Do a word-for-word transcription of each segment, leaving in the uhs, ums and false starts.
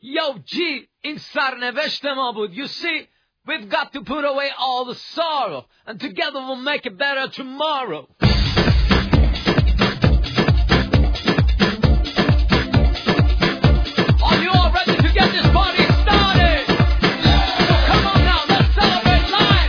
Yo G, این سرنوشت ما بود. You see, we've got to put away all the sorrow, and together we'll make it better tomorrow. Are you all ready to get this party started? So come on now, let's celebrate life.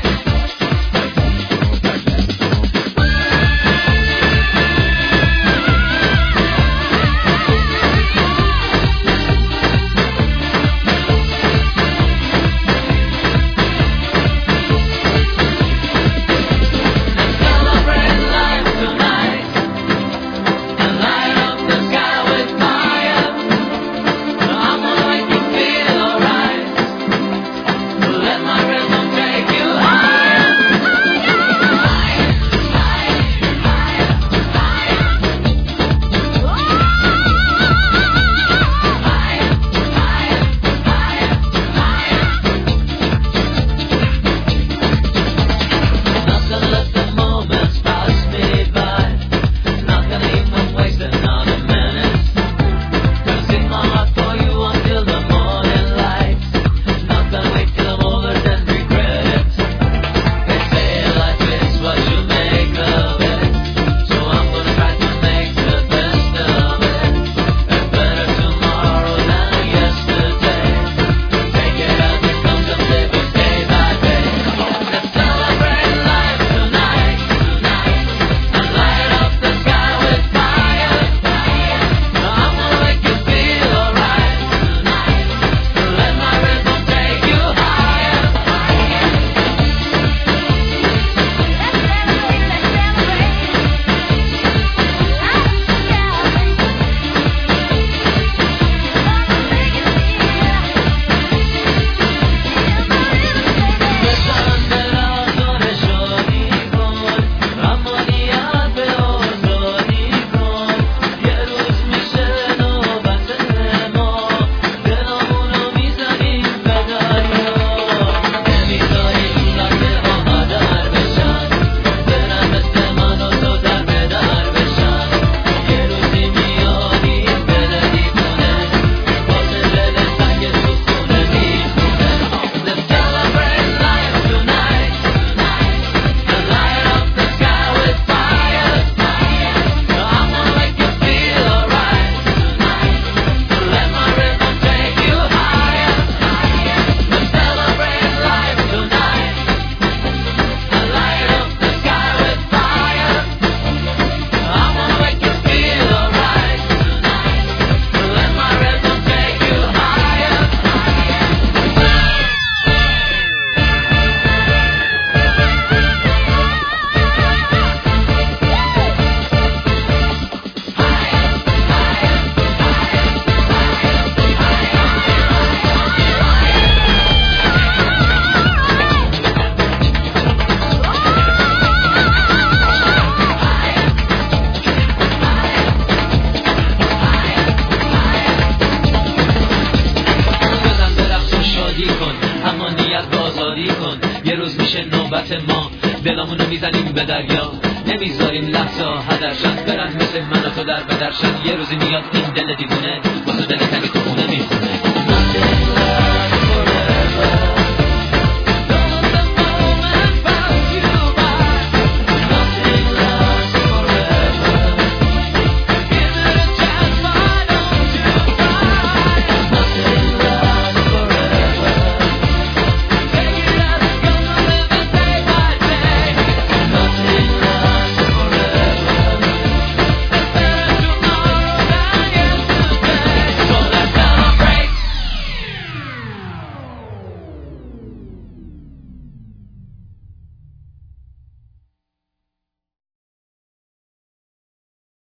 یه روز میشه نوبت ما، دلامونو میزنیم به دریا، نمیذاریم لحظه ها هدرشن، برن مثل من و تو در بدرشن. یه روزی میاد این دل دیوونه واسه دل تنگ تو خونه میخونه.